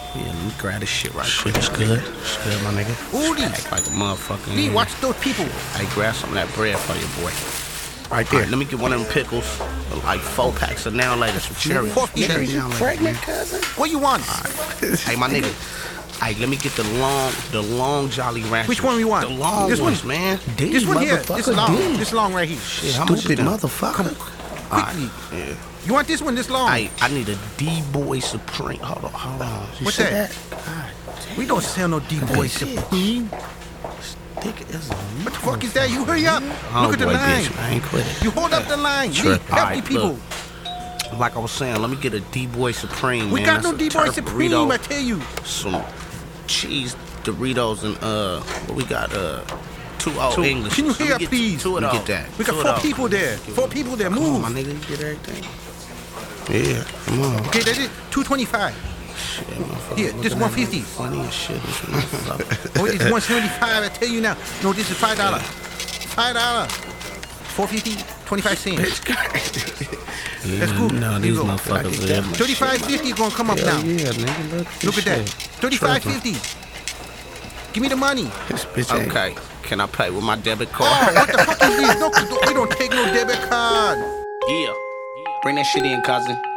Yeah, let me grab this shit right quick. It's good. It's good, my nigga. Ooh, act like a motherfucker. Lee, watch those people. Hey, grab some of that bread for your boy. Right there. Let me get one of them pickles. Like 4 packs of now later, some cherries. Cherries You pregnant, cousin? What you want? Hey, my nigga. Hey, let me get the long Jolly Ranchers. Which one you want? The long This one? ones, man. This one here. This long. D. This long right here. Shit, how much is Stupid that? motherfucker. Quickly. Yeah. You want this one this long? I need a D-Boy Supreme. Hold on. What's See that? We don't sell no D-Boy Shit. Supreme. Thick as a What the fuck is that? You hurry up. Oh, Look at the boy, line. bitch, I ain't quit it. You hold up the line. Sure. Lee, help Alright, the people. look. Like I was saying, let me get a D-Boy Supreme, We man. got That's no a D-Boy turf Supreme, burrito, I tell you. some cheese Doritos and what we got 2 all English. Can you Let me hear, get please? 2 of Let me those. We Two got of 4 those. people there. 4 people there. Come on, Move. my nigga, you get everything. Yeah, come on. Okay, that's it. 225. Shit, motherfucker. Here, this Looking at me 150. Funny as shit, this motherfucker. Oh, it's 175. I tell you now. No, this is $5. $5. 450. 25 cents. That's cool. No, Here these you go. motherfuckers are 35.50 gonna come up Hell now. yeah, nigga, Look at that. 35.50. Give me the money. This bitch ain't. Okay, can I pay with my debit card? Oh, what the fuck is this? No, we don't take no debit card. Yeah. Bring that shit in, cousin.